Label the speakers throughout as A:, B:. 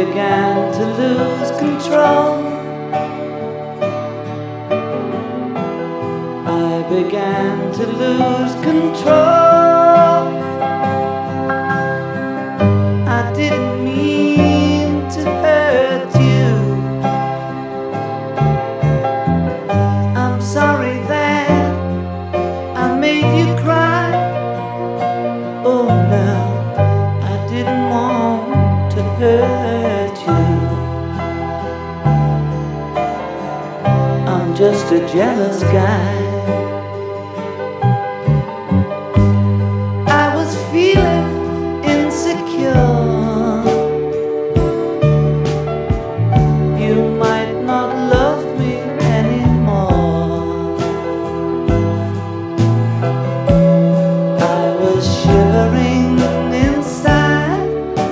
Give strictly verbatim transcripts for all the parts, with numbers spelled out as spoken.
A: began to lose control. I began to lose control. I didn't mean to hurt you. I'm sorry that I made you cry. Oh no, I didn't want to hurt you. I'm just a jealous guy. I was feeling insecure. You might not love me anymore. I was shivering inside.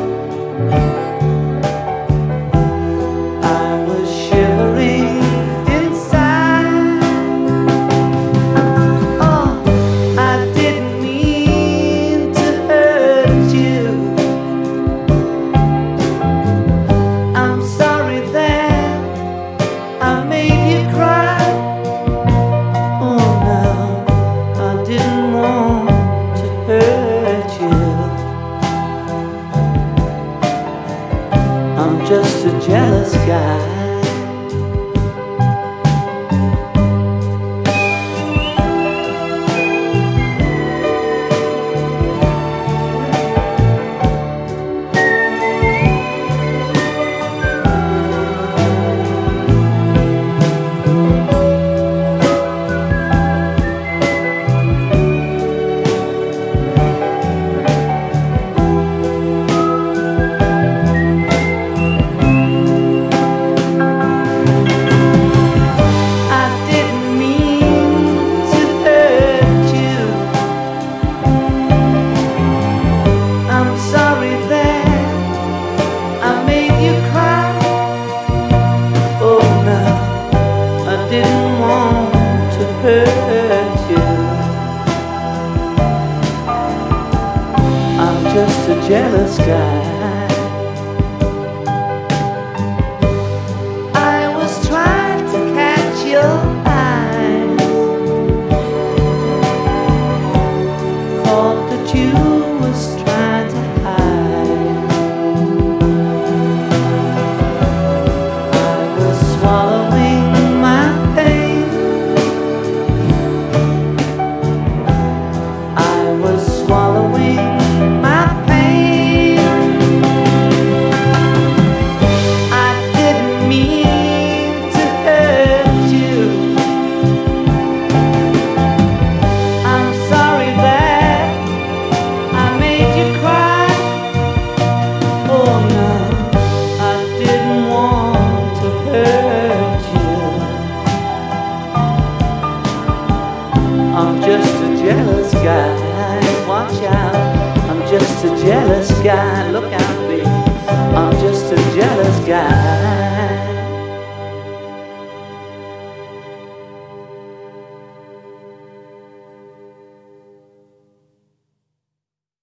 A: I was shivering inside. Oh, I didn't mean to hurt you. I'm sorry that I made you cry. Oh no, I didn't want to hurt you. I'm just a jealous guy. I didn't mean to hurt you. I'm sorry that I made you cry. Oh no, I didn't want to hurt you. I'm just a jealous guy. I was trying to catch your eyes. Thought that you was trying to hide. I was swallowing my pain. I was swallowing my pain. I didn't mean to hurt you. I'm sorry that I made you cry. Oh no, I didn't want to hurt you. I'm just a jealous guy. Watch out, I'm just a jealous guy. Look out, baby. I'm just a jealous guy.